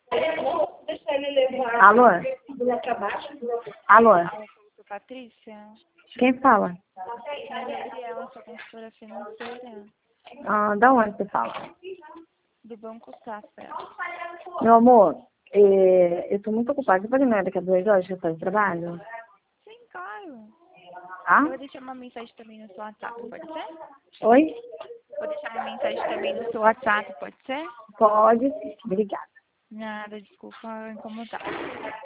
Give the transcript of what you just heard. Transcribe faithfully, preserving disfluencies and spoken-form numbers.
Deixa ele levar. Alô? Alô? Sou Patrícia. Quem fala? É Gabriela, sou consultora financeira Ah, da onde você fala? do Banco Safra. Meu amor, é, eu tô muito ocupada. Você pode me dar daqui a duas horas que eu saio de trabalho? Sim, claro. Ah? Eu vou deixar uma mensagem também no seu WhatsApp, pode ser? Oi? Vou deixar uma mensagem também no seu WhatsApp, pode ser? Pode. Obrigada. Nada, desculpa incomodar.